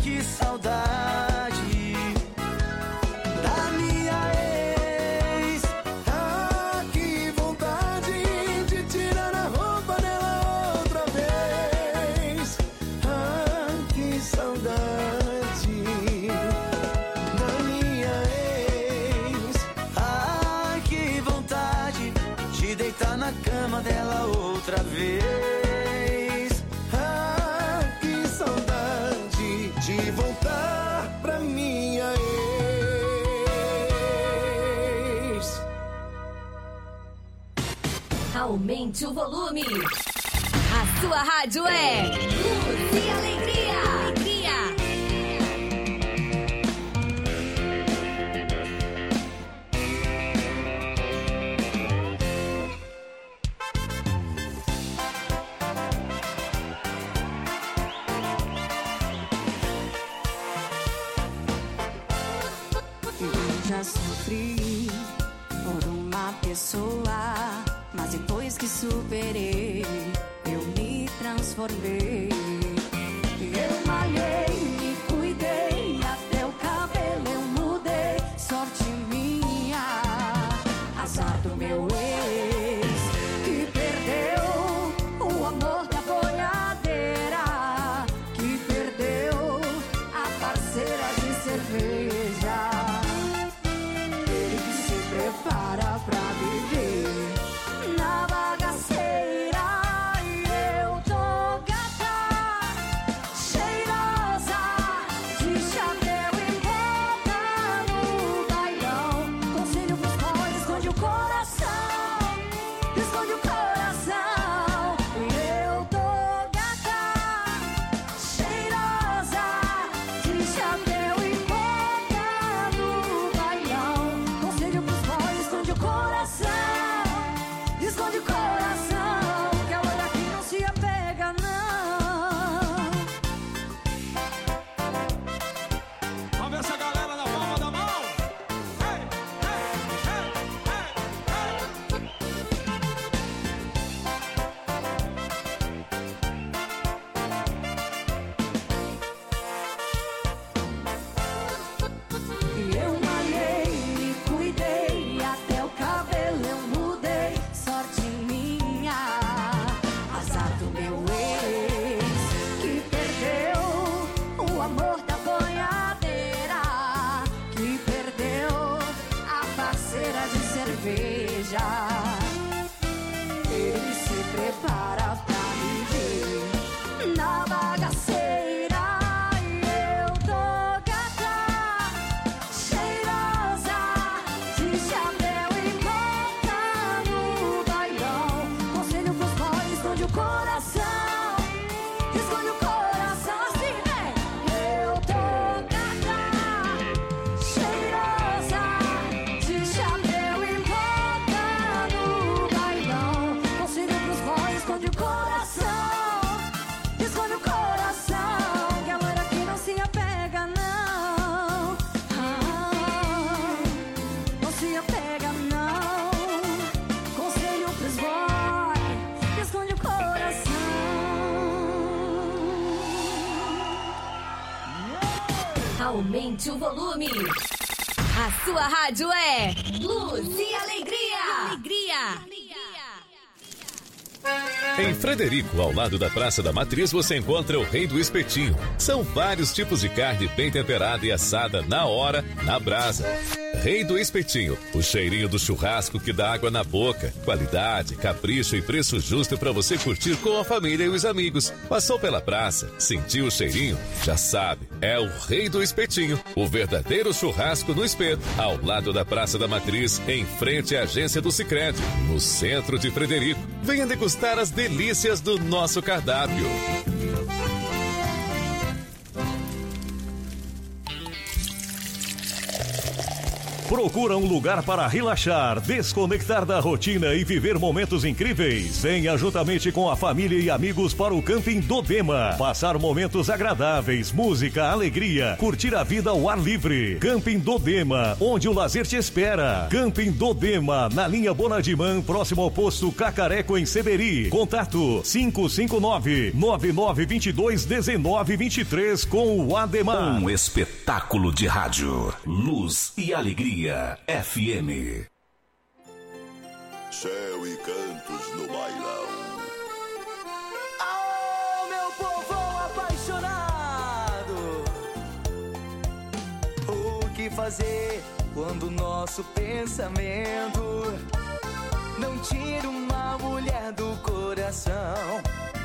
que saudade da minha ex. Ah, que vontade de tirar a roupa dela outra vez. Ah, que saudade da minha ex. Ah, que vontade de deitar na cama dela outra vez. Ah, que saudade de voltar pra minha ex. Aumente o volume. A sua rádio é Luz e Alegria. Eu já sofri por uma pessoa, mas depois que superei, eu me transformei. Eu malhei, me cuidei, até o cabelo eu mudei. Sorte minha, azar do meu ex, que perdeu o amor da boiadeira, que perdeu a parceira de cerveja. Ele que se prepara pra viver na bagaceira. E eu tô gata, cheirosa, de chapéu e boca no bailão. Conselho pros boys, esconde o coração, esconde o coração. E eu tô gata, cheirosa, de chapéu e boca no bailão. Conselho pros boys, esconde o coração, esconde o coração, que a olho aqui não se apega, não. Vamos ver essa galera na palma da mão. Ei, Eu malhei, me cuidei, até o cabelo eu mudei. Sorte minha, azar do meu ex, que perdeu o amor da boiadeira, que perdeu a parceira de cerveja. Ele se prepara pra viver na bagaceira. E eu tô gata, cheirosa, de chapéu e boca no bailão. Conselho pros boys, esconde o coração, esconde o coração. Assim, vem. Eu tô gata, cheirosa, de chapéu e boca no bailão. Conselho pros boys, esconde o coração, esconde o coração, que amor aqui não se apega, não. Não se apega, não. Conselho pros boys, esconde o coração. Aumente o volume. A sua rádio é Luz e Alegria. Em Frederico, ao lado da Praça da Matriz, você encontra o Rei do Espetinho. São vários tipos de carne bem temperada e assada na hora, na brasa. Rei do Espetinho, o cheirinho do churrasco que dá água na boca. Qualidade, capricho e preço justo para você curtir com a família e os amigos. Passou pela praça, sentiu o cheirinho? Já sabe, é o Rei do Espetinho, o verdadeiro churrasco no espeto, ao lado da Praça da Matriz, em frente à agência do Sicredi, no centro de Frederico. Venha degustar as delícias do nosso cardápio. Procura um lugar para relaxar, desconectar da rotina e viver momentos incríveis? Venha juntamente com a família e amigos para o Camping Dodema. Passar momentos agradáveis, música, alegria, curtir a vida ao ar livre. Camping Dodema, onde o lazer te espera. Camping Dodema, na linha Bonadimã, próximo ao posto Cacareco, em Seberi. Contato 559-9922-1923 com o Ademar. Um espetáculo de rádio. Luz e Alegria FM. Céu e cantos no bailão. Oh, meu povão apaixonado, o que fazer quando nosso pensamento não tira uma mulher do coração?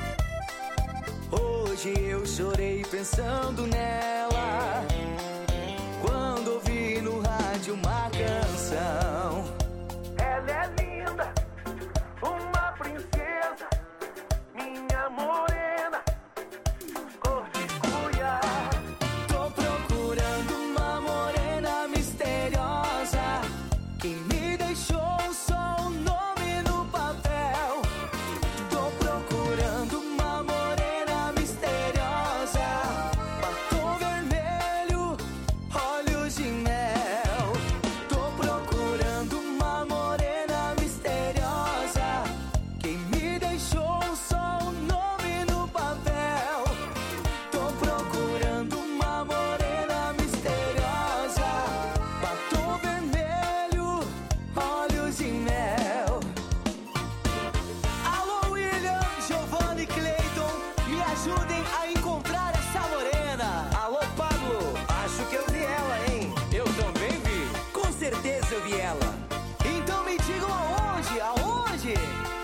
Hoje eu chorei pensando nela, quando ouvi no rádio uma canção. Ela é linda, uma princesa, minha morena, cor de cuia. Tô procurando uma morena misteriosa, que me deixou só um nome no papel. Tô procurando uma morena misteriosa, batom vermelho, olhos de mel. Tô procurando uma morena misteriosa, que me deixou só um nome no papel. Tô procurando uma morena misteriosa, batom vermelho, olhos de mel. Alô, William, Giovanni, Clayton, me ajudem a encontrar essa morena. Alô, Pablo, acho que eu vi ela, hein? Eu também vi. Com certeza eu vi ela. Então me digam aonde? Aonde?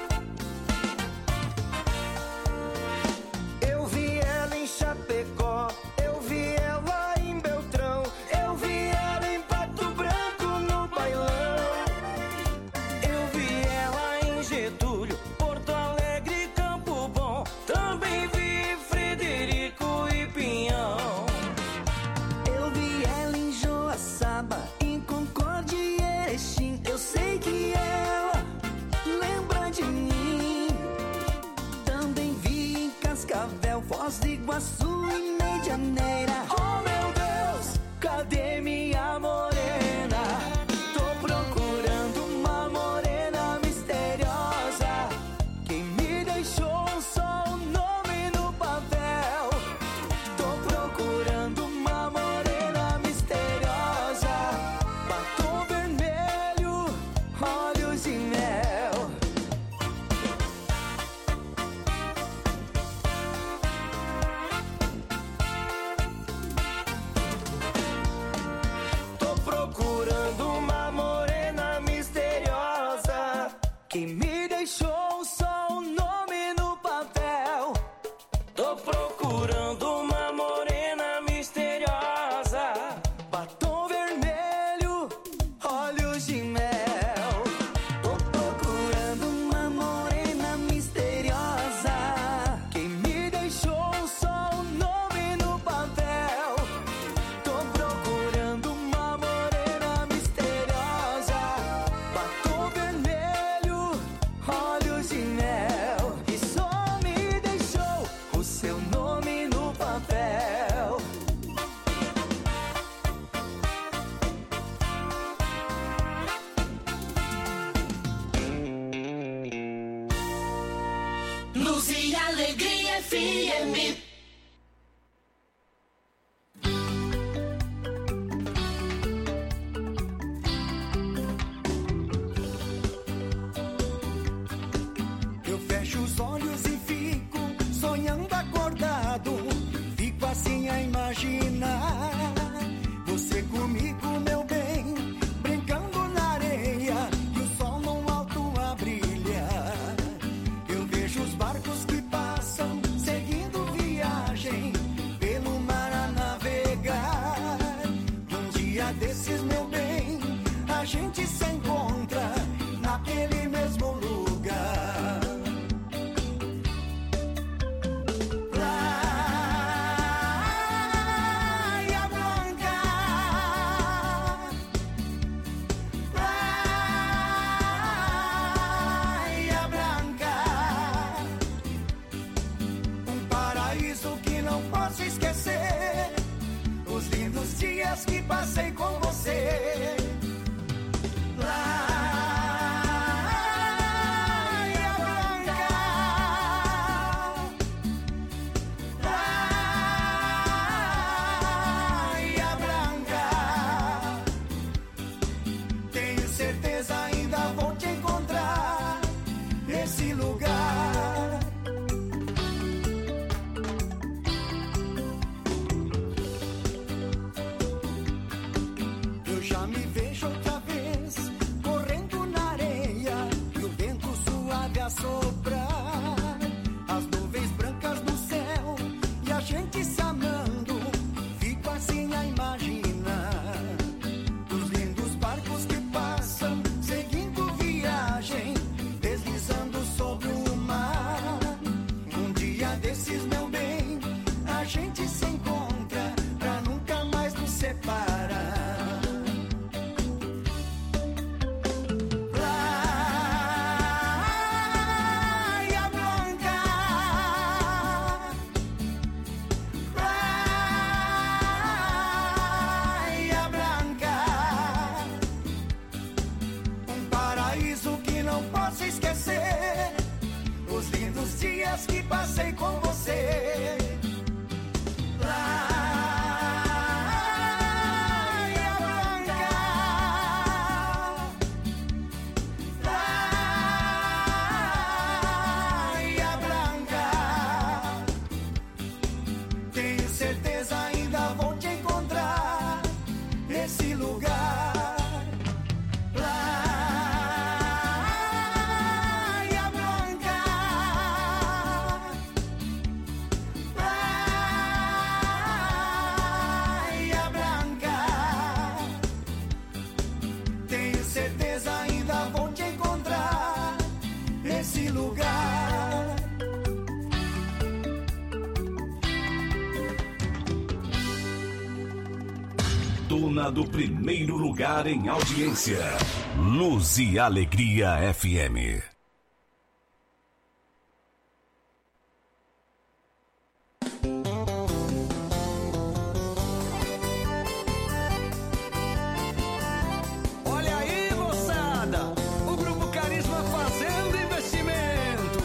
Eu vi ela em Chapecó, eu vi ela em Beltrão, eu vi ela em Pato Branco no bailão. Eu vi ela em Getúlio, Porto Alegre, Campo Bom, também vi Frederico e Pinhão. Eu vi ela em Joaçaba, em Concórdia e Erechim. Eu sei que ela lembra de mim. Também vi em Cascavel, Foz do Iguaçu e Medianeira. Oh, meu Deus, cadê minha morena? Tô procurando uma morena misteriosa, que me deixou só um nome no papel. Tô procurando uma morena misteriosa, batom vermelho, olhos de mel. Tô procurando uma morena misteriosa, que me deixou só um nome no papel. Tô procurando uma morena misteriosa, batom vermelho, olhos de mel. Tô procurando uma morena misteriosa, que me deixou só um nome no papel. Tô procurando uma morena misteriosa, batom vermelho, olhos de mel. E só me deixou o seu nome no papel. Luz e Alegria FM. Eu fecho os olhos e fico sonhando acordado. Fico assim a imaginar você comigo, meu bem, brincando na areia e o sol no alto a brilhar. Eu vejo os barcos que passam, seguindo viagem pelo mar a navegar. Um dia desses, meu bem, a gente se encontra naquele mesmo lugar. Praia Blanca, passei com você. Praia Blanca, Praia Blanca, tenho certeza ainda vou te encontrar nesse lugar. Eu já me vejo outra vez correndo na areia e o vento suave a soprar, as nuvens brancas no céu e a gente se amando. Fico assim a imaginar os lindos barcos que passam seguindo viagem, deslizando sobre o mar. Um dia desses, meu bem, a gente se encontra pra nunca mais nos separar. Praia Blanca, Praia Blanca, um paraíso que não posso esquecer, os lindos dias que passei com você. Praia Blanca, Praia Blanca, tenho certeza ainda vou te encontrar nesse lugar. Praia Blanca, Praia Blanca, tenho certeza ainda vou te encontrar nesse lugar. Dona do primeiro lugar em audiência. Luz e Alegria FM. Olha aí, moçada, o Grupo Carisma fazendo investimento.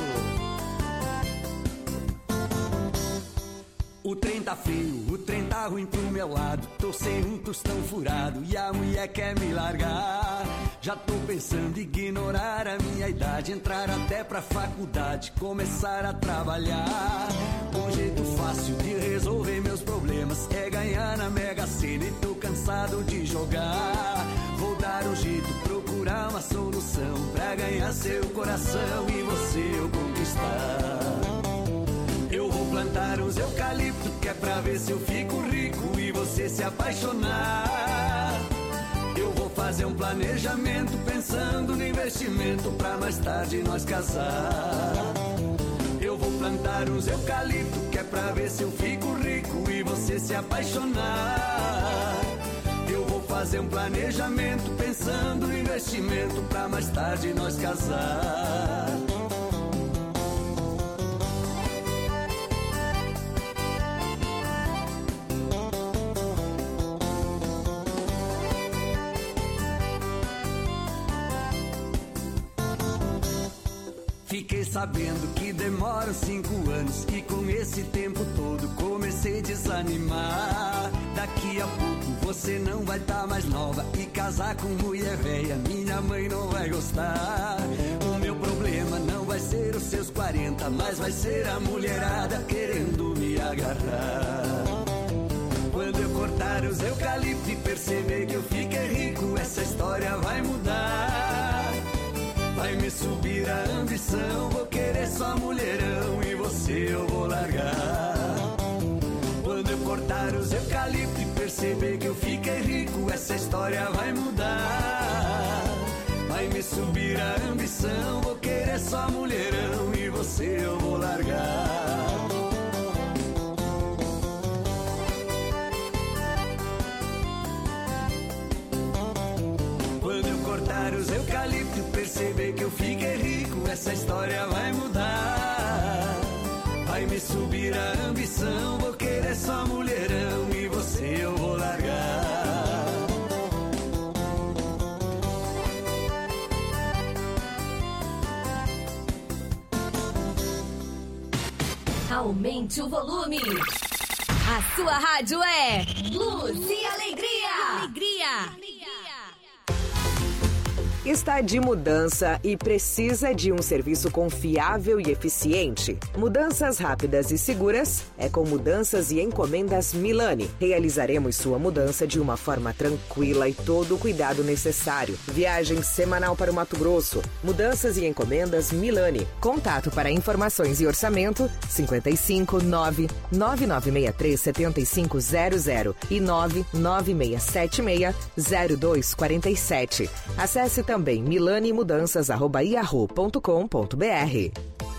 O trem tá feio, o trem tá ruim pro meu lado. Tô sem um tostão furado e a mulher quer me largar. Já tô pensando em ignorar a minha idade, entrar até pra faculdade, começar a trabalhar. Um jeito fácil de resolver meus problemas é ganhar na Mega Sena e tô cansado de jogar. Vou dar um jeito, procurar uma solução pra ganhar seu coração e você eu conquistar. Eu vou plantar os eucaliptos, que é pra ver se eu fico rico e você se apaixonar. Eu vou fazer um planejamento pensando no investimento pra mais tarde nós casar. Eu vou plantar os eucaliptos, que é pra ver se eu fico rico e você se apaixonar. Eu vou fazer um planejamento pensando no investimento pra mais tarde nós casar. Fiquei sabendo que demora 5 anos e com esse tempo todo comecei a desanimar. Daqui a pouco você não vai tá mais nova e casar com mulher velha minha mãe não vai gostar. O meu problema não vai ser os seus 40, mas vai ser a mulherada querendo me agarrar. Quando eu cortar os eucaliptos e perceber que eu fiquei rico, essa história vai mudar. Vai me subir a ambição, vou querer só mulherão e você eu vou largar. Quando eu cortar os eucaliptos e perceber que eu fiquei rico, essa história vai mudar. Vai me subir a ambição, vou querer só mulherão e você eu vou largar. Quando eu cortar os eucaliptos e perceber que eu fiquei rico, essa história vai mudar. Vai me subir a ambição, vou querer só mulherão e você eu vou largar. Aumente o volume. A sua rádio é Luz e Alegria. Está de mudança e precisa de um serviço confiável e eficiente? Mudanças rápidas e seguras é com Mudanças e Encomendas Milani. Realizaremos sua mudança de uma forma tranquila e todo o cuidado necessário. Viagem semanal para o Mato Grosso. Mudanças e Encomendas Milani. Contato para informações e orçamento 55 9963 7500 e 99676 0247. Acesse também milanimudanças@yahoo.com.br.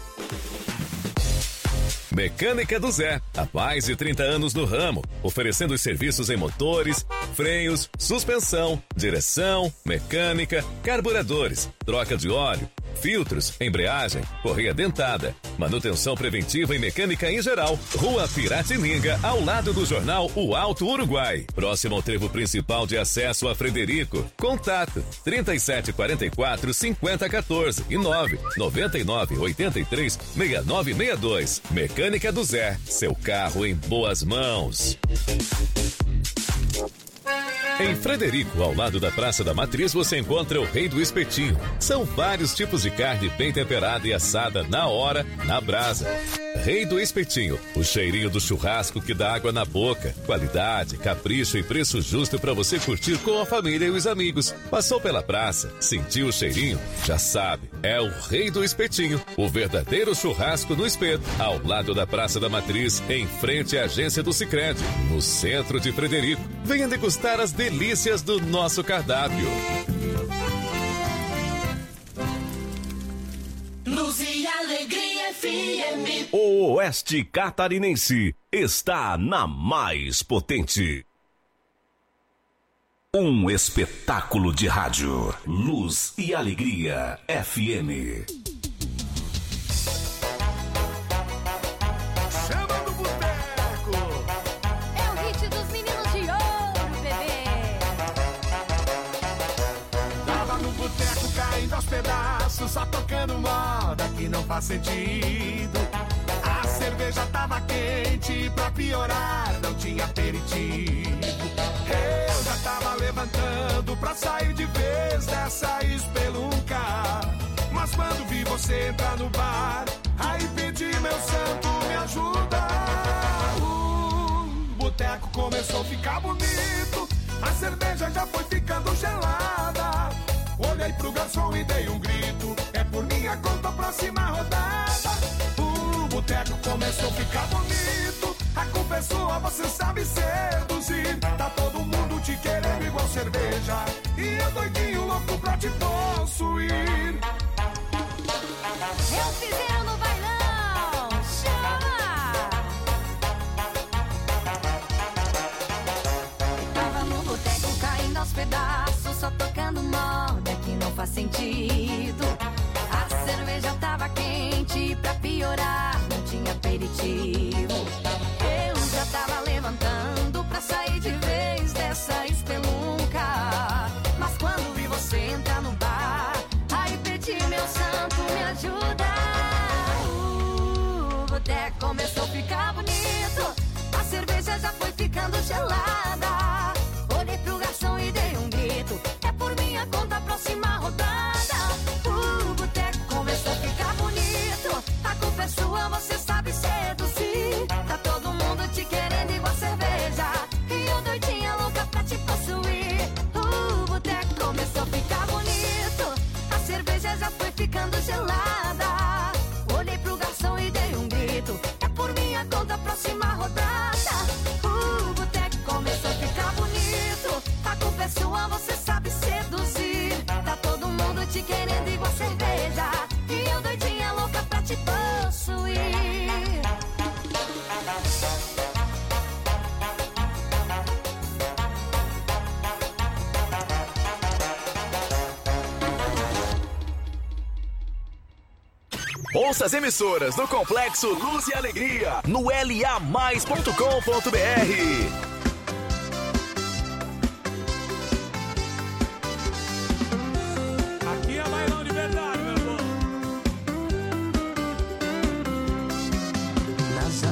Mecânica do Zé, há mais de 30 anos no ramo, oferecendo os serviços em motores, freios, suspensão, direção, mecânica, carburadores, troca de óleo, filtros, embreagem, correia dentada, manutenção preventiva e mecânica em geral. Rua Piratininga, ao lado do jornal O Alto Uruguai, próximo ao trevo principal de acesso a Frederico. Contato 3744 5014 e 999 83 6962. Mecânica do Zé, seu carro em boas mãos. Em Frederico, ao lado da Praça da Matriz, você encontra o Rei do Espetinho. São vários tipos de carne bem temperada e assada na hora, na brasa. Rei do Espetinho, o cheirinho do churrasco que dá água na boca. Qualidade, capricho e preço justo para você curtir com a família e os amigos. Passou pela praça, sentiu o cheirinho? Já sabe, é o Rei do Espetinho, o verdadeiro churrasco no espeto, ao lado da Praça da Matriz, em frente à agência do Sicredi, no centro de Frederico. Venha degustar as delícias do nosso cardápio. Luz e Alegria FM. O Oeste Catarinense está na mais potente. Um espetáculo de rádio. Luz e Alegria FM. Chama do boteco. É o hit dos meninos de ouro, bebê. Tava no boteco caindo aos pedaços, só tocando moda que não faz sentido. A cerveja tava quente, pra piorar não tinha aperitivo. Eu já tava levantando pra sair de vez dessa espelunca. Mas quando vi você entrar no bar, aí pedi, meu santo, me ajuda. O boteco começou a ficar bonito, a cerveja já foi ficando gelada. Olhei pro garçom e dei um grito, é por minha conta, próxima rodada. O boteco começou a ficar bonito, a culpa é sua, você sabe seduzir. Tá todo mundo te querendo igual cerveja, e eu doidinho louco pra te possuir. Eu fizeram no bailão, chama! Tava no boteco caindo aos pedaços, só tocando moda que não faz sentido. A cerveja tava quente, pra piorar não tinha aperitivo. Eu já tava levantando pra sair de vez dessa espelunca. Mas quando vi você entrar no bar, aí pedi, meu santo, me ajuda. O boteco começou a ficar bonito, a cerveja já foi ficando gelada. Olhei pro garçom e dei um grito, é por minha conta, próxima rodada. O boteco começou a ficar bonito, a culpa é sua, você sabe seduzir. Tá todo mundo te querendo igual cerveja, e eu doidinha louca pra te possuir. O boteco começou a ficar bonito, a cerveja já foi ficando gelada. Olhei pro garçom e dei um grito, é por minha conta, próxima rodada. O boteco começou a ficar bonito, a culpa é sua, você sabe seduzir. Tá todo mundo te querendo igual cerveja, e eu doidinha louca pra te possuir. Ouça as emissoras do Complexo Luz e Alegria no lamais.com.br. Aqui é bailão de verdade, meu irmão. Nas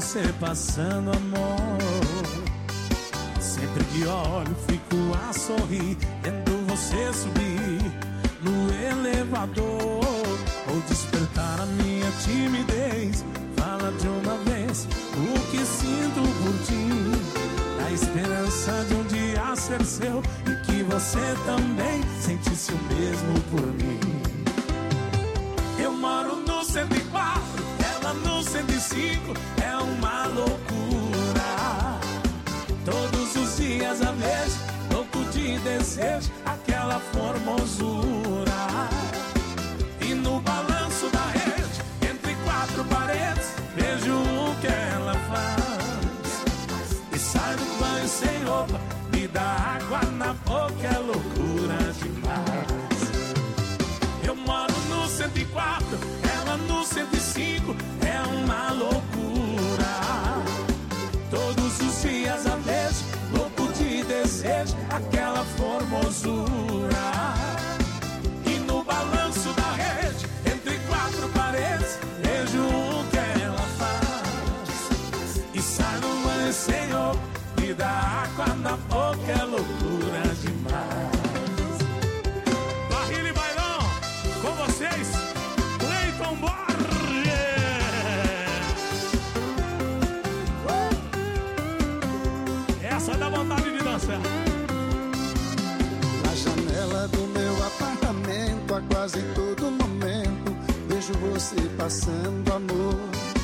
você passando, amor. Sempre que olho fico a sorrir, vendo você subir no elevador. Vou despertar a minha timidez, fala de uma vez o que sinto por ti. A esperança de um dia ser seu e que você também sentisse o mesmo por mim. Eu moro no 104, ela no 105, é uma loucura. Todos os dias a vejo, louco de desejo, aquela formosura. E no balanço da rede, entre quatro paredes, vejo o que ela faz. E sai do banho sem roupa, me dá água na boca, é loucura demais. Eu moro no 104, ela no 105, é uma loucura. Todos os dias a vejo, louco de desejo, aquela formosura. E no balanço da rede, entre quatro paredes, vejo o que ela faz. E sai no banho sem roupa, me dá água na boca, é loucura demais. Barrilha e bailão, com vocês, Cleiton Borges. Essa dá vontade de dançar. Na janela do meu apartamento, a quase todo momento, vejo você passando, amor.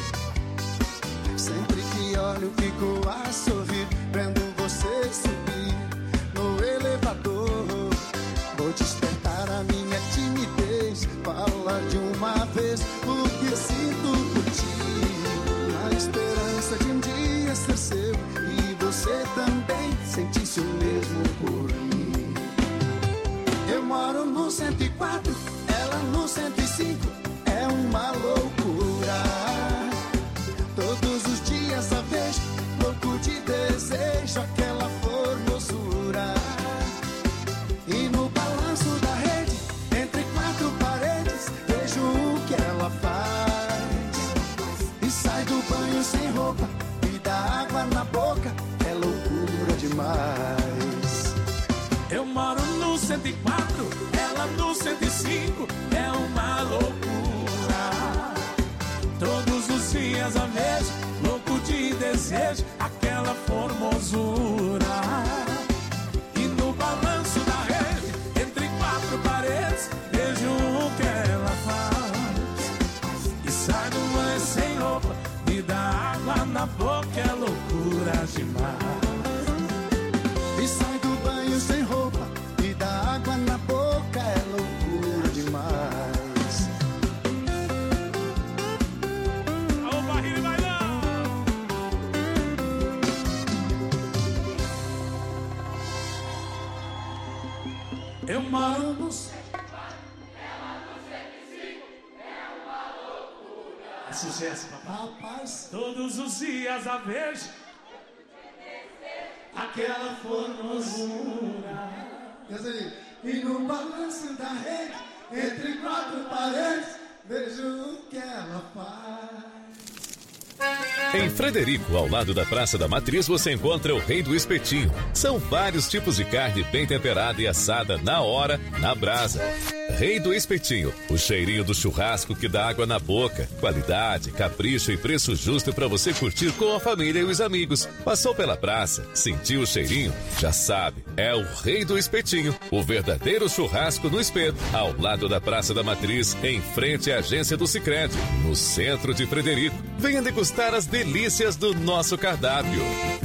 Sempre que olho fico a sorrir, vendo você subir no elevador. Vou despertar a minha timidez, fala de uma vez o que sinto por ti. A esperança de um dia ser seu e você também sentisse o mesmo por mim. Eu moro no 104, ela no 105, é uma loucura. Todos os dias a vejo, louco de desejo, aquela formosura. E no balanço da rede, entre quatro paredes, vejo o que ela faz. E sai do banho sem roupa, me dá água na boca, é loucura demais. Eu moro no 104, ela no 105, é uma loucura. Todos os dias a vejo, louco de desejo, aquela formosura. E no balanço da rede, entre quatro paredes, vejo o que ela faz. E sai do banho sem roupa, me dá água na boca, é loucura demais. E sai do banho sem roupa, me dá água na boca, é loucura demais. Alô, barrilha e bailão! Eu moro no 104, ela no 105, é uma loucura. É sucesso, papai. Rapaz, Todos os dias a vejo, aquela formosura. e no balanço da rede, entre quatro paredes, vejo o que ela faz. Em Frederico, ao lado da Praça da Matriz, você encontra o Rei do Espetinho. São vários tipos de carne bem temperada e assada na hora, na brasa. Rei do Espetinho, o cheirinho do churrasco que dá água na boca. Qualidade, capricho e preço justo para você curtir com a família e os amigos. Passou pela praça, sentiu o cheirinho? Já sabe, é o Rei do Espetinho. O verdadeiro churrasco no espeto, ao lado da Praça da Matriz, em frente à agência do Sicredi, no centro de Frederico. Venha degustar as delícias do nosso cardápio.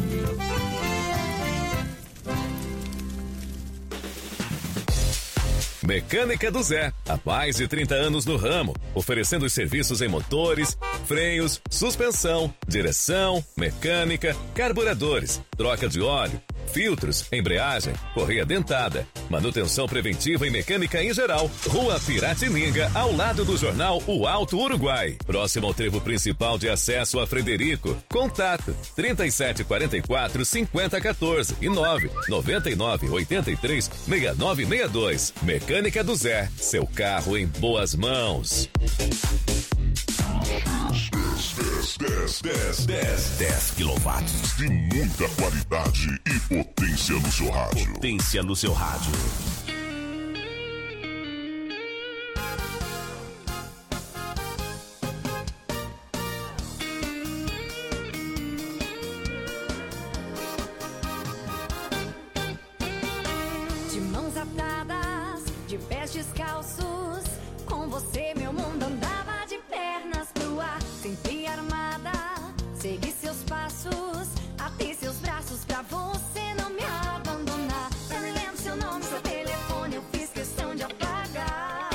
Mecânica do Zé, há mais de 30 anos no ramo, oferecendo serviços em motores, freios, suspensão, direção, mecânica, carburadores, troca de óleo, filtros, embreagem, correia dentada, manutenção preventiva e mecânica em geral. Rua Piratininga, ao lado do jornal O Alto Uruguai, próximo ao trevo principal de acesso a Frederico. Contato 3744-5014 e 99983-6962. Mecânica do Zé, seu carro em boas mãos. 10 quilowatts de muita qualidade e potência no seu rádio. Potência no seu rádio. De mãos atadas, de pés descalços, com você meu mundo andava de pernas pro ar. Sempre armada, segui seus passos, atei seus braços pra você não me abandonar. Eu nem lembro seu nome, seu telefone, eu fiz questão de apagar.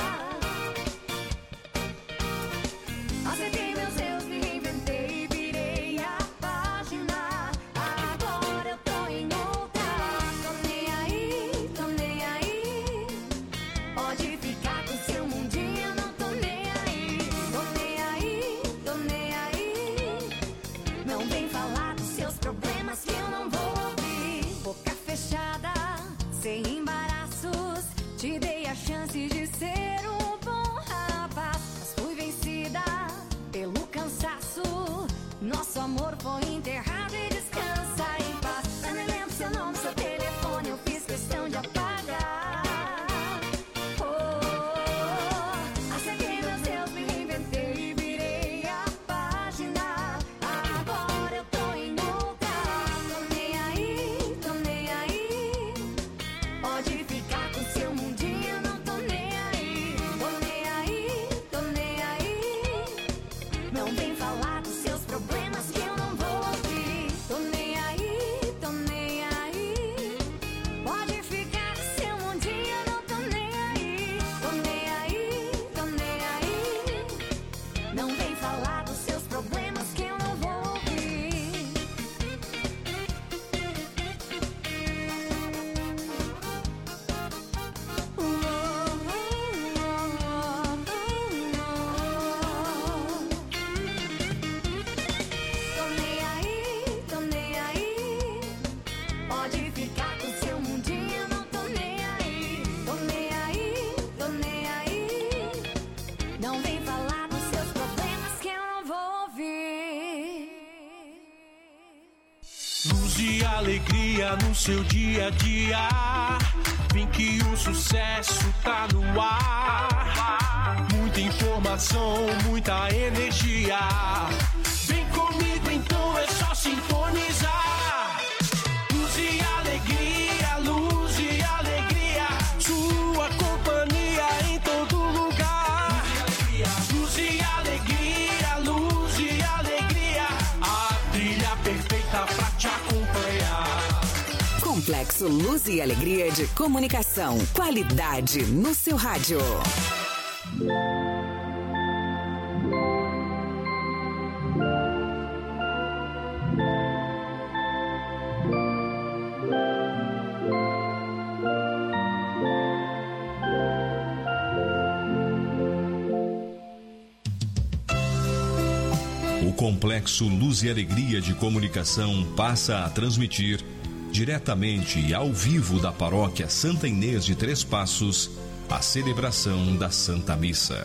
Aceitei meus erros, me reinventei e virei a página. Agora eu tô em outra. Tô nem aí, tô nem aí. Pode ficar com seu mundinho, eu não tô nem aí. Tô nem aí, tô nem aí. Não vem falar dos seus problemas que eu não vou ouvir. Boca fechada, sem embaraços, te dei a chance de ser um bom rapaz. Mas fui vencida pelo cansaço. Nosso amor foi enterrado e descansa em paz. Eu nem lembro seu nome, seu telefone, eu fiz questão de apagar. Aceitei meus erros, me reinventei e virei a página. Agora eu tô em outra. Tô nem aí, tô nem aí. Pode ficar com seu mundinho, eu não tô nem aí. Tô nem aí, tô nem aí. Não vem falar dos seus problemas que eu não vou ouvir. Tô nem aí, tô nem aí. Pode ficar com seu mundinho, eu não tô nem aí. Tô nem aí, tô nem aí. Não vem falar dos seus problemas que eu não vou ouvir. Tô nem aí, tô nem aí. Pode ficar com seu mundinho, eu não tô nem aí. Tô nem aí, tô nem aí. Não vem falar dos seus problemas que eu não vou ouvir. Luz e alegria no seu dia a dia. Vem que o sucesso tá no ar. Muita informação, muita energia. Vem comigo então, é só sintonizar. Luz e alegria, luz e alegria. Sua companhia em todo lugar. Luz e alegria, luz e alegria. A trilha perfeita pra te acompanhar. Complexo Luz e Alegria de Comunicação. Qualidade no seu rádio. O Complexo Luz e Alegria de Comunicação passa a transmitir diretamente e ao vivo da Paróquia Santa Inês de Três Passos a celebração da Santa Missa.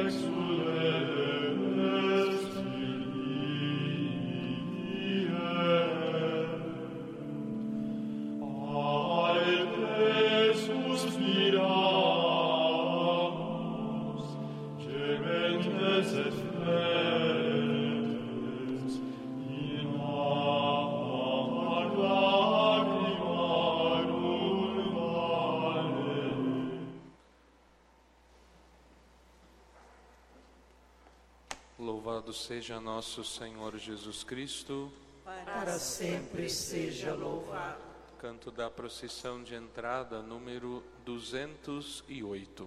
Louvado seja nosso Senhor Jesus Cristo. Para sempre seja louvado. Canto da procissão de entrada, número 208.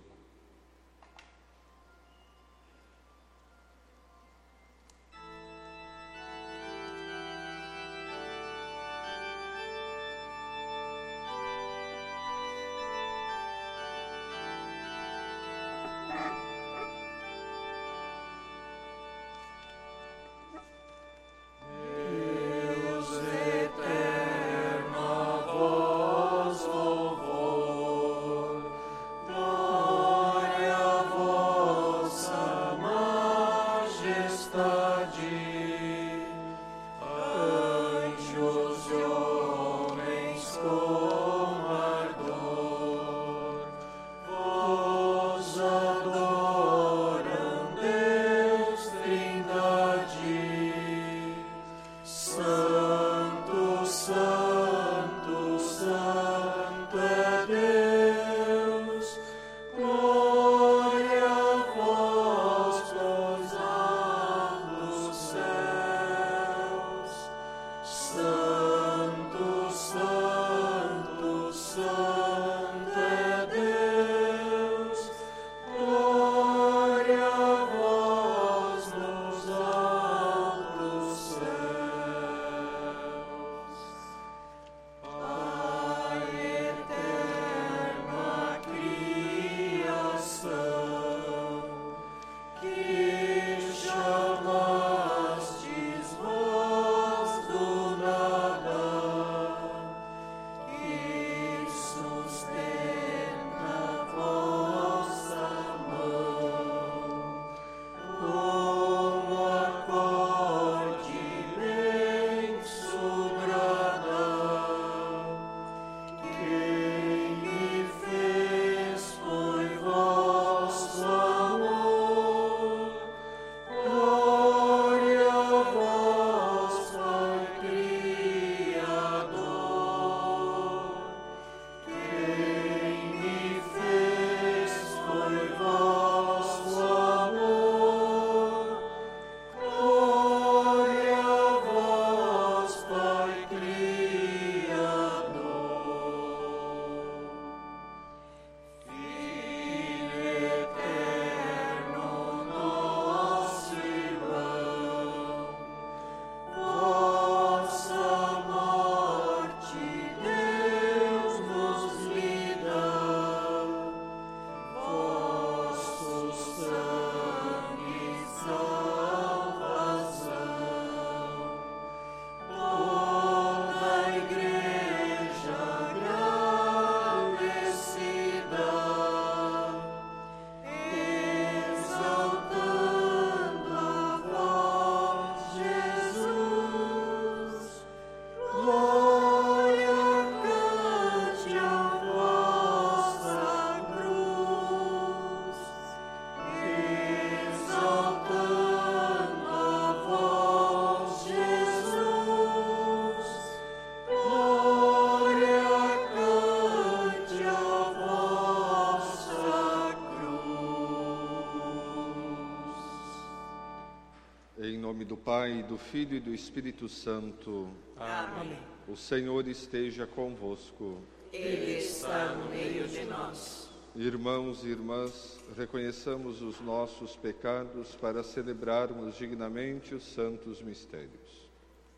Do Pai, do Filho e do Espírito Santo. Amém. O Senhor esteja convosco. Ele está no meio de nós. Irmãos e irmãs, reconheçamos os nossos pecados para celebrarmos dignamente os santos mistérios.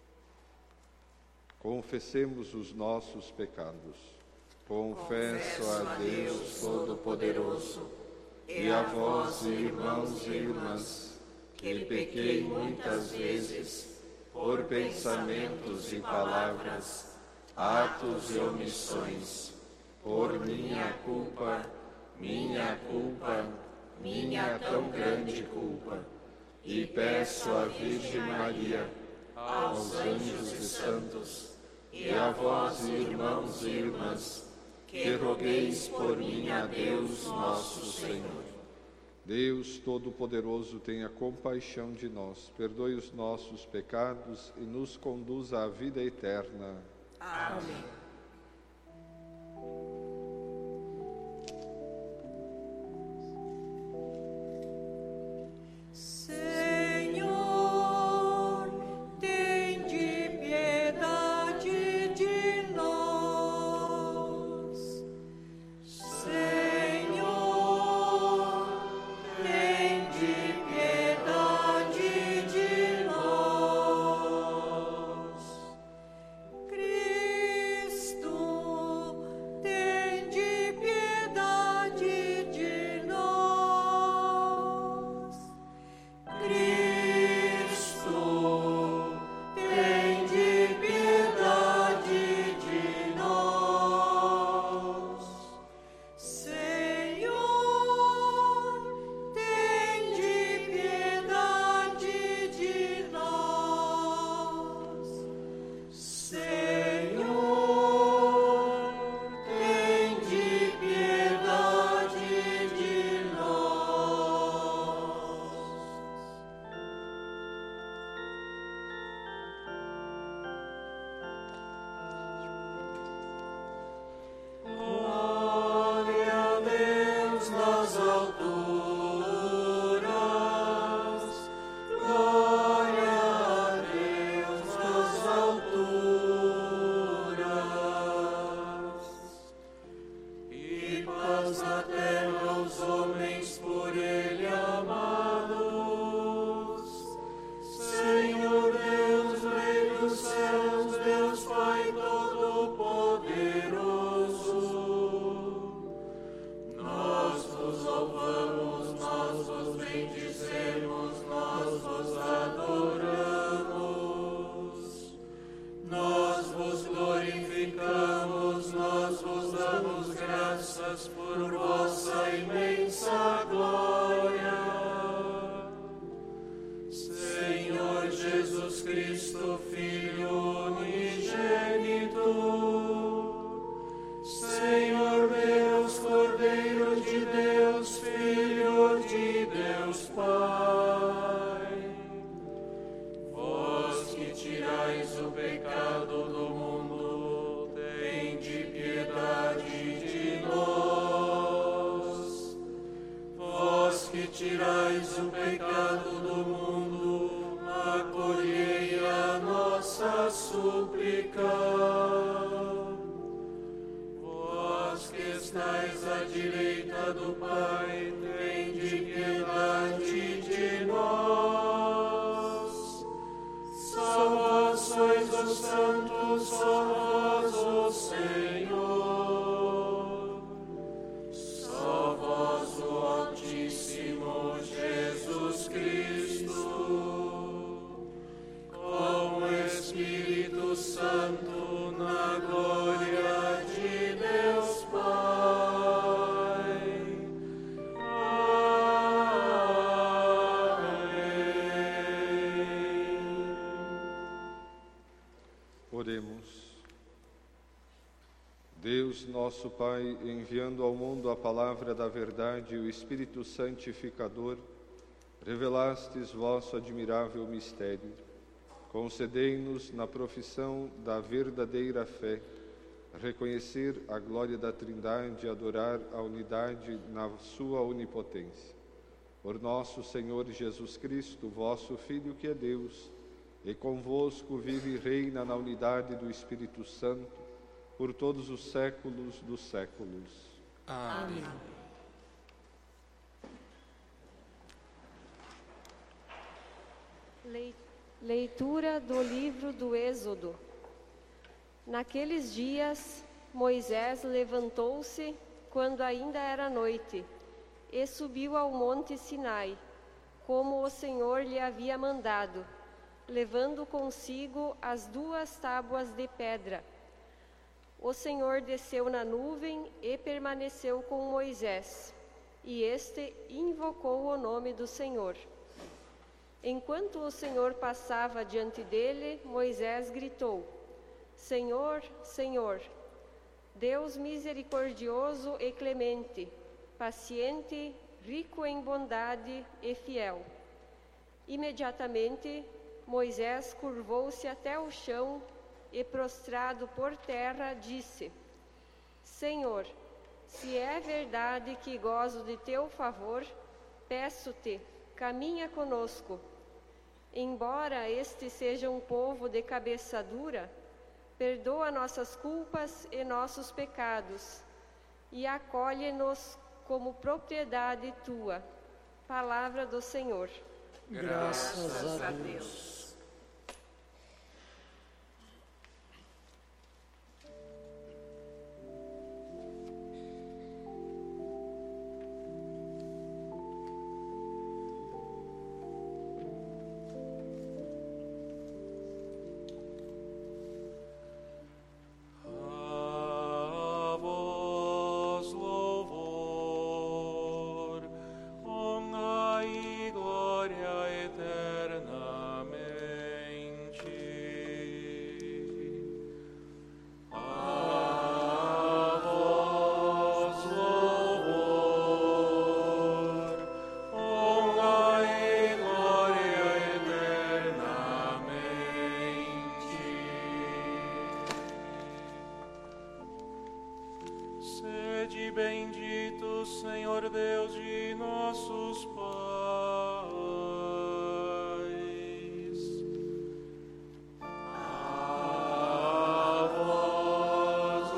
Confessemos os nossos pecados. Confesso a Deus Todo-Poderoso e a vós, irmãos e irmãs, que pequei muitas vezes, por pensamentos e palavras, atos e omissões, por minha culpa, minha tão grande culpa, e peço à Virgem Maria, aos anjos e santos, e a vós, irmãos e irmãs, que rogueis por mim a Deus nosso Senhor. Deus Todo-Poderoso, tenha compaixão de nós, perdoe os nossos pecados e nos conduza à vida eterna. Amém. Senhor, tende piedade de nós. Senhor, tende piedade de nós. Cristo, tende piedade de nós. Cristo, tende piedade de nós. Senhor, tende piedade de nós. Senhor, tende piedade de Glória a Deus nas alturas, glória a Deus nas alturas, e paz na terra aos homens por Ele amados. Senhor Deus, Rei dos céus, Deus Pai Todo-Poderoso, nós vos louvamos, nós vos bendizemos, nós vos adoramos, nós vos glorificamos, nós vos damos graças por vossa imensa glória. Senhor Jesus Cristo, Filho unigênito, Senhor Deus, Cordeiro de Deus, Filho de Deus Pai, vós que tirais o pecado do mundo, tende piedade de nós. Vós que tirais o pecado do mundo, acolhei a nossa súplica. Vós que estais à direita do Pai, tende piedade de nós. Só vós sois os santos, só vós o Senhor. Só vós o Altíssimo Jesus Cristo, com o Espírito Santo, na glória de Deus Pai. Amém. Oremos. Deus, nosso Pai, enviando ao mundo a palavra da verdade e o Espírito Santificador, revelastes vosso admirável mistério. Concedei-nos, na profissão da verdadeira fé, reconhecer a glória da Trindade e adorar a unidade na sua onipotência. Por nosso Senhor Jesus Cristo, vosso Filho, que é Deus, e convosco vive e reina na unidade do Espírito Santo, por todos os séculos dos séculos. Amém. Leitura do livro do Êxodo. Naqueles dias, Moisés levantou-se quando ainda era noite e subiu ao monte Sinai, como o Senhor lhe havia mandado, levando consigo as 2 tábuas de pedra. O Senhor desceu na nuvem e permaneceu com Moisés, e este invocou o nome do Senhor. Enquanto o Senhor passava diante dele, Moisés gritou: Senhor, Senhor, Deus misericordioso e clemente, paciente, rico em bondade e fiel. Imediatamente, Moisés curvou-se até o chão e, prostrado por terra, disse: Senhor, se é verdade que gozo de teu favor, peço-te, caminha conosco. Embora este seja um povo de cabeça dura, perdoa nossas culpas e nossos pecados, e acolhe-nos como propriedade tua. Palavra do Senhor. Graças a Deus. Bendito, Senhor Deus de nossos pais. A vós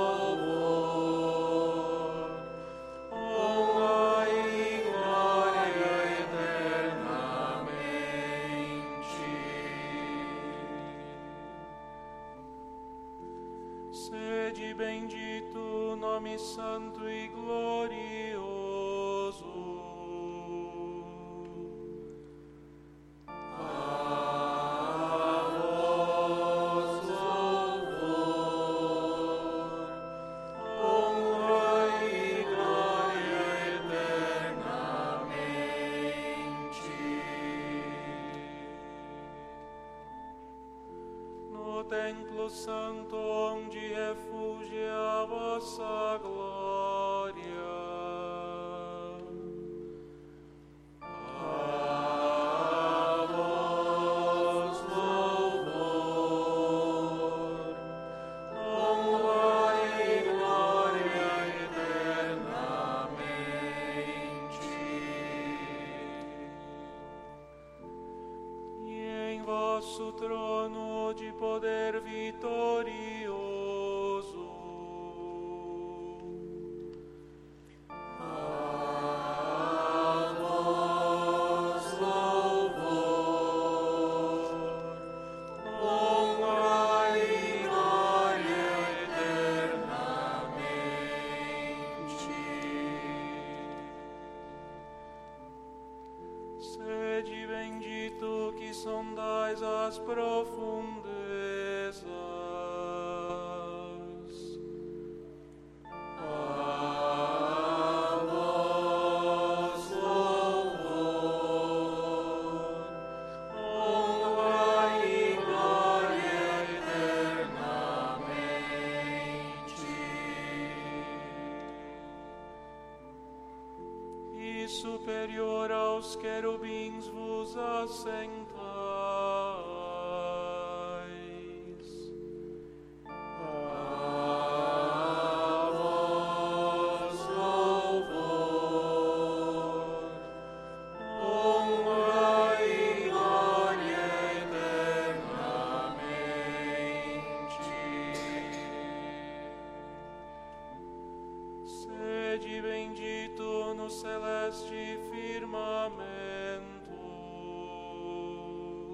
louvor, honra e glória eternamente. Sede bendito, nome santo e glorioso. A vós louvor, honra e glória eternamente. No templo santo onde refugia a vossa glória, a vós louvor, honra e glória eternamente. E em vosso trono de poder vitorioso, a vós louvor, honra e glória eternamente. Sede bendito que sondais as profundezas, a vós louvor, honra e glória eternamente. E superior aos querubins vos assentais, a vós louvor, honra e glória eternamente. Sede bendito no celeste firmamento,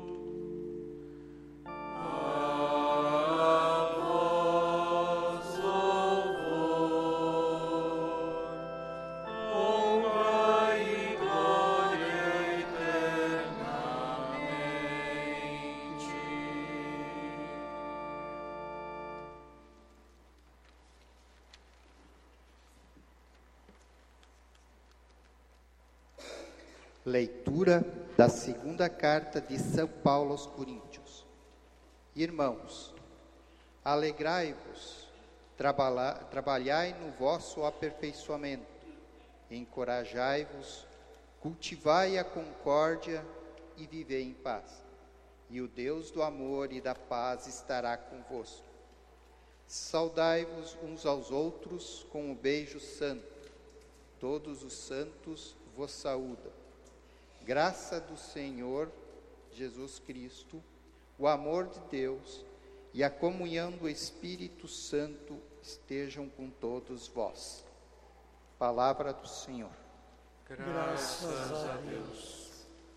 Leitura da segunda carta de São Paulo aos Coríntios. Irmãos, alegrai-vos, trabalhai no vosso aperfeiçoamento, encorajai-vos, cultivai a concórdia e vivei em paz. E o Deus do amor e da paz estará convosco. Saudai-vos uns aos outros com um beijo santo. Todos os santos vos saúdam. Graça do Senhor Jesus Cristo, o amor de Deus e a comunhão do Espírito Santo estejam com todos vós. Palavra do Senhor. Graças a Deus.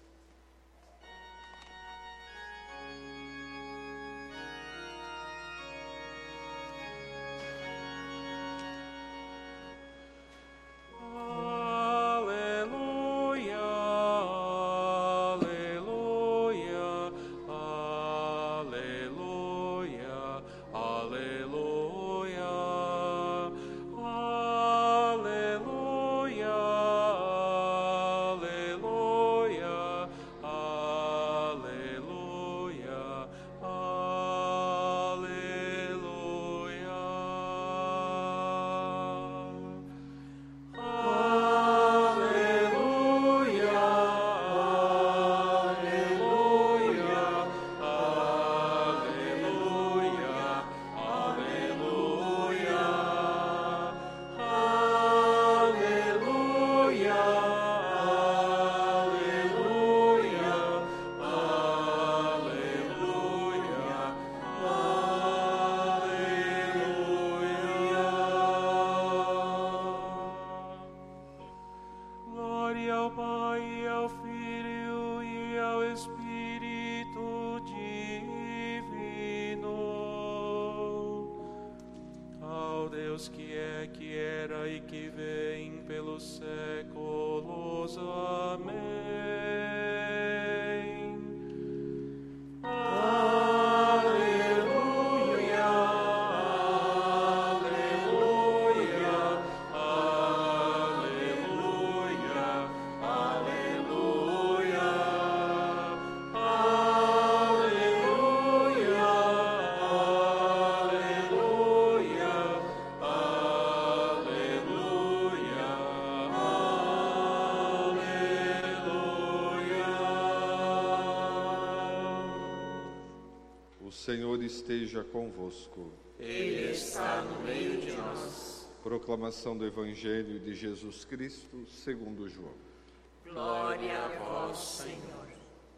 O Senhor esteja convosco. Ele está no meio de nós. Proclamação do Evangelho de Jesus Cristo, segundo João. Glória a vós, Senhor.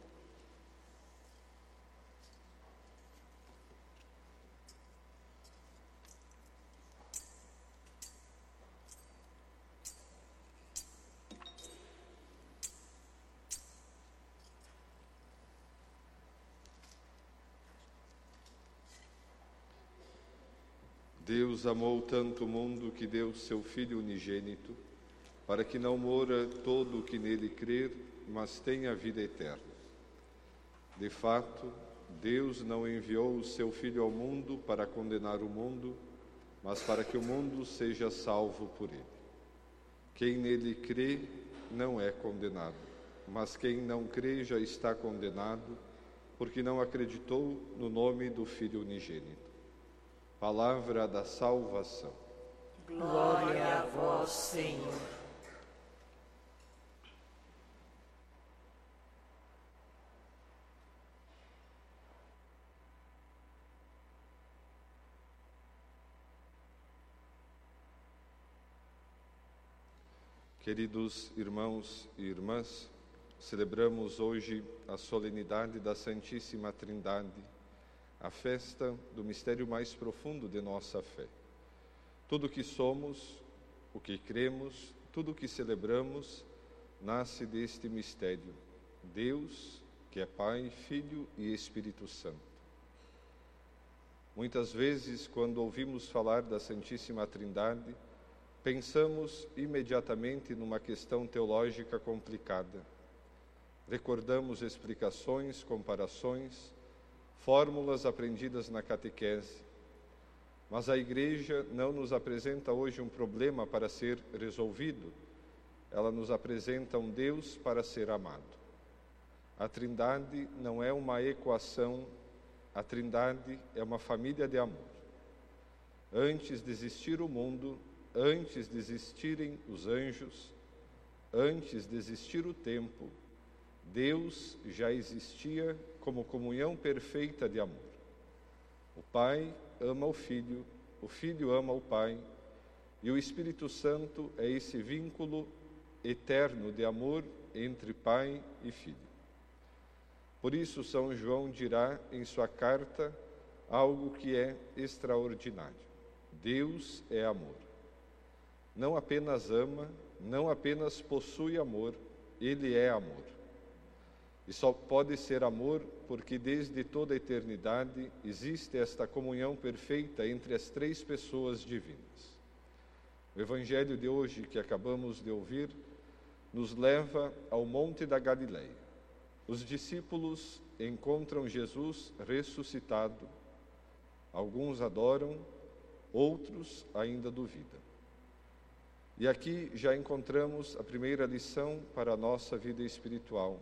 Deus amou tanto o mundo que deu seu Filho unigênito, para que não morra todo o que nele crer, mas tenha vida eterna. De fato, Deus não enviou o seu Filho ao mundo para condenar o mundo, mas para que o mundo seja salvo por ele. Quem nele crê não é condenado, mas quem não crê já está condenado, porque não acreditou no nome do Filho unigênito. Palavra da salvação. Glória a vós, Senhor. Queridos irmãos e irmãs, celebramos hoje a solenidade da Santíssima Trindade, a festa do mistério mais profundo de nossa fé. Tudo o que somos, o que cremos, tudo o que celebramos, nasce deste mistério. Deus, que é Pai, Filho e Espírito Santo. Muitas vezes, quando ouvimos falar da Santíssima Trindade, pensamos imediatamente numa questão teológica complicada. Recordamos explicações, comparações, fórmulas aprendidas na catequese. Mas a Igreja não nos apresenta hoje um problema para ser resolvido, ela nos apresenta um Deus para ser amado. A Trindade não é uma equação, a Trindade é uma família de amor. Antes de existir o mundo, antes de existirem os anjos, antes de existir o tempo, Deus já existia como comunhão perfeita de amor. O Pai ama o Filho ama o Pai, e o Espírito Santo é esse vínculo eterno de amor entre Pai e Filho. Por isso, São João dirá em sua carta algo que é extraordinário. Deus é amor. Não apenas ama, não apenas possui amor, Ele é amor. E só pode ser amor porque desde toda a eternidade existe esta comunhão perfeita entre as três pessoas divinas. O Evangelho de hoje que acabamos de ouvir nos leva ao Monte da Galileia. Os discípulos encontram Jesus ressuscitado. Alguns adoram, outros ainda duvidam. E aqui já encontramos a primeira lição para a nossa vida espiritual.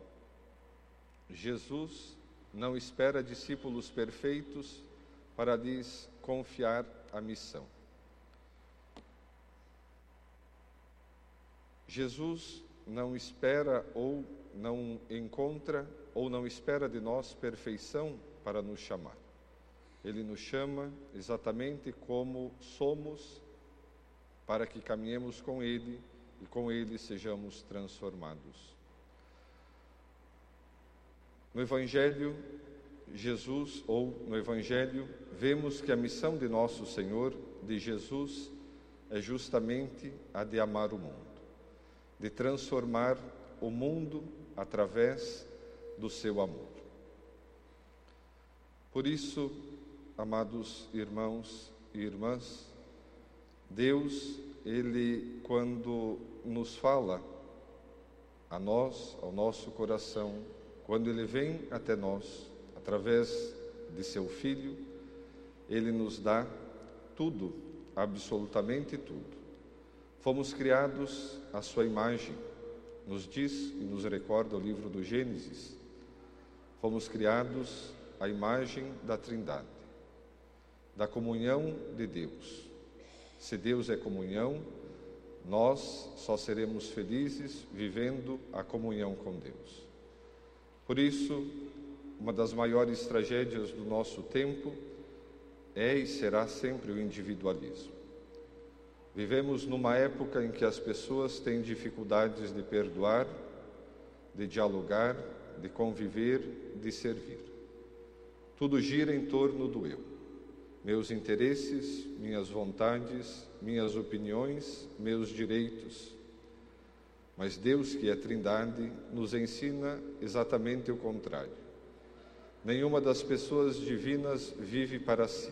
Jesus não espera discípulos perfeitos para lhes confiar a missão. Jesus não espera ou não encontra ou não espera de nós perfeição para nos chamar. Ele nos chama exatamente como somos, para que caminhemos com Ele e com Ele sejamos transformados. No Evangelho, no Evangelho, vemos que a missão de nosso Senhor, de Jesus, é justamente a de amar o mundo, de transformar o mundo através do seu amor. Por isso, amados irmãos e irmãs, Deus, Ele, quando nos fala a nós, ao nosso coração, quando Ele vem até nós, através de Seu Filho, Ele nos dá tudo, absolutamente tudo. Fomos criados à Sua imagem, nos diz e nos recorda o livro do Gênesis. Fomos criados à imagem da Trindade, da comunhão de Deus. Se Deus é comunhão, nós só seremos felizes vivendo a comunhão com Deus. Por isso, uma das maiores tragédias do nosso tempo é e será sempre o individualismo. Vivemos numa época em que as pessoas têm dificuldades de perdoar, de dialogar, de conviver, de servir. Tudo gira em torno do eu. Meus interesses, minhas vontades, minhas opiniões, meus direitos. Mas Deus, que é Trindade, nos ensina exatamente o contrário. Nenhuma das pessoas divinas vive para si.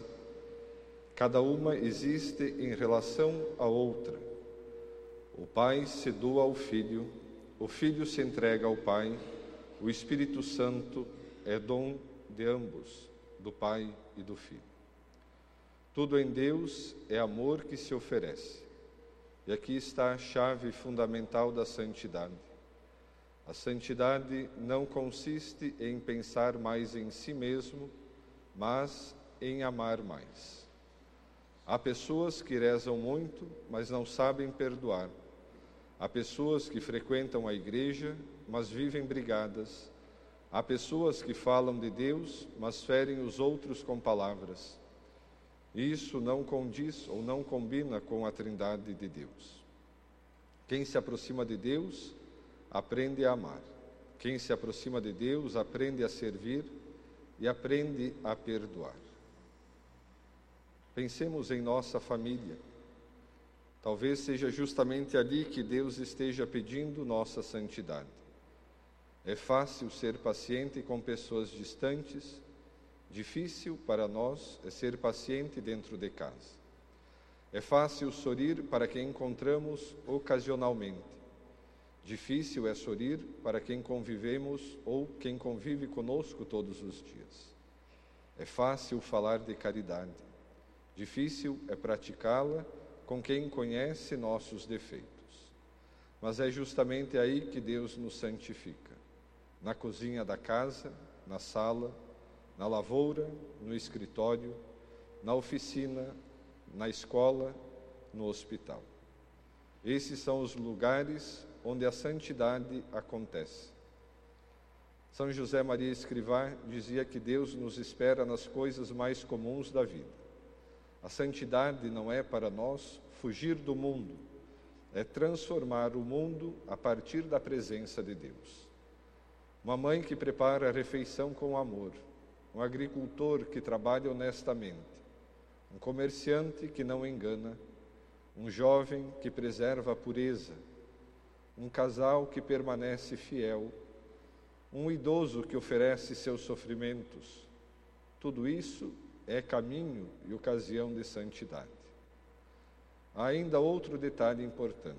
Cada uma existe em relação à outra. O Pai se doa ao Filho, o Filho se entrega ao Pai, o Espírito Santo é dom de ambos, do Pai e do Filho. Tudo em Deus é amor que se oferece. E aqui está a chave fundamental da santidade. A santidade não consiste em pensar mais em si mesmo, mas em amar mais. Há pessoas que rezam muito, mas não sabem perdoar. Há pessoas que frequentam a igreja, mas vivem brigadas. Há pessoas que falam de Deus, mas ferem os outros com palavras. Isso não condiz ou não combina com a Trindade de Deus. Quem se aproxima de Deus, aprende a amar. Quem se aproxima de Deus, aprende a servir e aprende a perdoar. Pensemos em nossa família. Talvez seja justamente ali que Deus esteja pedindo nossa santidade. É fácil ser paciente com pessoas distantes. Difícil para nós é ser paciente dentro de casa. É fácil sorrir para quem encontramos ocasionalmente. Difícil é sorrir para quem convivemos ou quem convive conosco todos os dias. É fácil falar de caridade. Difícil é praticá-la com quem conhece nossos defeitos. Mas é justamente aí que Deus nos santifica. Na cozinha da casa, na sala, na lavoura, no escritório, na oficina, na escola, no hospital. Esses são os lugares onde a santidade acontece. São José Maria Escrivá dizia que Deus nos espera nas coisas mais comuns da vida. A santidade não é para nós fugir do mundo, é transformar o mundo a partir da presença de Deus. Uma mãe que prepara a refeição com amor, um agricultor que trabalha honestamente, um comerciante que não engana, um jovem que preserva a pureza, um casal que permanece fiel, um idoso que oferece seus sofrimentos. Tudo isso é caminho e ocasião de santidade. Há ainda outro detalhe importante,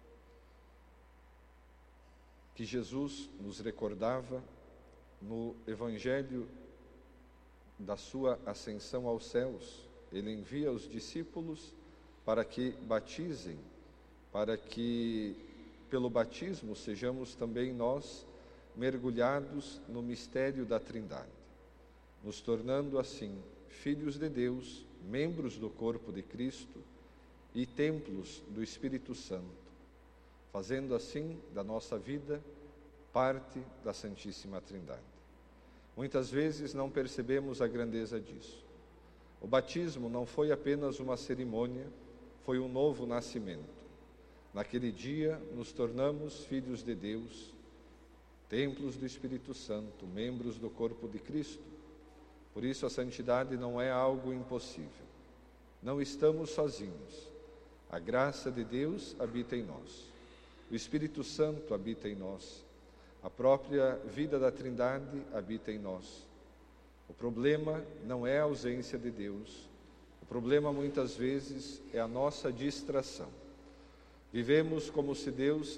que Jesus nos recordava no Evangelho da sua ascensão aos céus. Ele envia os discípulos para que batizem, para que pelo batismo sejamos também nós mergulhados no mistério da Trindade, nos tornando assim filhos de Deus, membros do corpo de Cristo e templos do Espírito Santo, fazendo assim da nossa vida parte da Santíssima Trindade. Muitas vezes não percebemos a grandeza disso. O batismo não foi apenas uma cerimônia, foi um novo nascimento. Naquele dia nos tornamos filhos de Deus, templos do Espírito Santo, membros do corpo de Cristo. Por isso a santidade não é algo impossível. Não estamos sozinhos. A graça de Deus habita em nós. O Espírito Santo habita em nós. A própria vida da Trindade habita em nós. O problema não é a ausência de Deus. O problema muitas vezes é a nossa distração. Vivemos como se Deus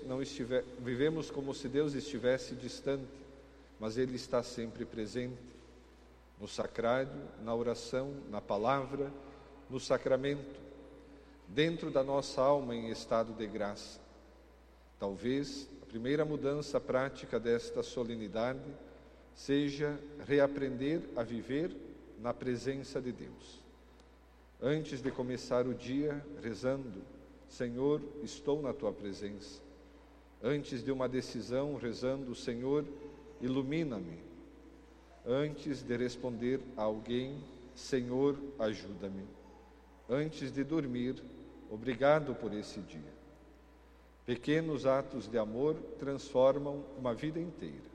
estivesse distante, mas Ele está sempre presente, no sacrário, na oração, na palavra, no sacramento, dentro da nossa alma em estado de graça. Talvez a primeira mudança prática desta solenidade seja reaprender a viver na presença de Deus. Antes de começar o dia rezando, Senhor, estou na Tua presença. Antes de uma decisão, rezando, Senhor, ilumina-me. Antes de responder a alguém, Senhor, ajuda-me. Antes de dormir, obrigado por esse dia. Pequenos atos de amor transformam uma vida inteira.